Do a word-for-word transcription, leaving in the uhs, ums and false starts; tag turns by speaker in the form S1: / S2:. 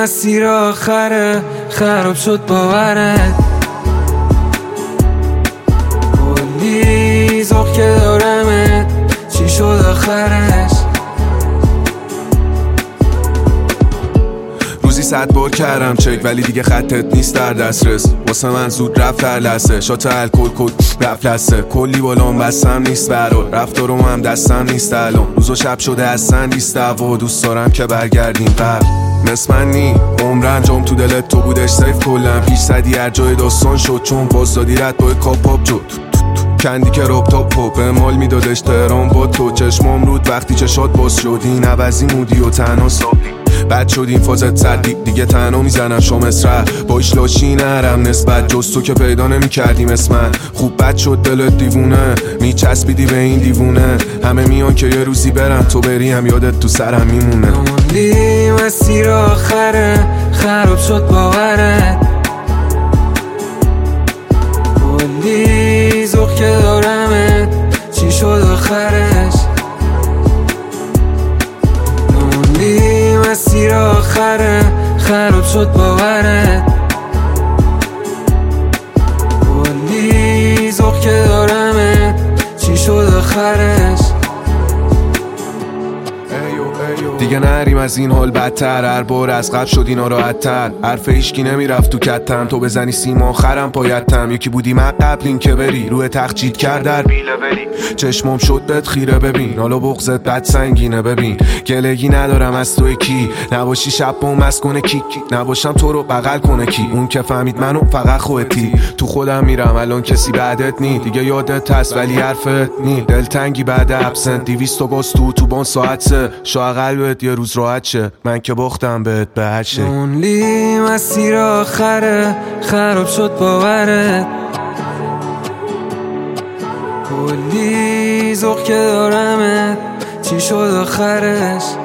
S1: مسیر آخره خراب شد باورت، کلی ذوق که دارمت چی شد آخرش؟
S2: روزی صد بار کردم چک ولی دیگه خطت نیست در دسترس، واسه من زود رفت در لحظه، شات الکل کل رفت لسه، کلی بالام بستم نیست برات، رفتارم هم دستم نیست الان، روز و شب شده اصلا نیست دعوا، دوست دارم که برگردیم قبل مثل من نی، عمر انجام تو دلت تو بودش سیف کلم، پیش زدی هر جای داستان شد چون باز دادی رد با کاپ شد کندی که رب تا پاپ مال میدادش تهران با تو، چشمام رود وقتی چشات باز شد این عوضی مودی و تنها سابی بد شد این فازت سردی دیگه تنها میزنم شامس ره باش لاشی نرم نسبت جز تو که پیدا نمی کردیم اسمن خوب بد شد دلت دیوونه میچسبیدی به این دیوونه همه میان که یه روزی برن تو بری هم یادت تو سرم میمونه.
S1: موندی مسیر آخره خراب شد باورت، کلی ذوق که دارمت چی شد آخرش؟ موندی مسیر آخره خراب شد باورت، کلی ذوق که دارمت چی شد آخرش؟
S2: دیگه نریم از این حال بدتر، هر بار از قبل شد اینا راحت‌تر، حرف هیچکی نمیرفت تو کتم، تو بزنی سیم آخرم پایتم، یکی بودی من قبل این که بری روی تخت چیت کرد در بیله بری چشمام شد بهت خیره ببین حالا بغضت بد سنگینه ببین گلگی ندارم از تو کی نباشی شب با مست کنه کی نباشم تو رو بغل کنه کی اون که فهمید منو فقط خودتی تو خودم میرم الان کسی بعدت نی دیگه یادت هست ولی حرفت نی دلتنگی بعد ابسنت دویست و باز تو تو بان ساعت سه شاید قلبت یه روز راحت شه من که باختم بهت به هر شه.
S1: اونلی مسیر آخره خراب شد باورت، کلی ذوق که دارمت چی شد آخرش؟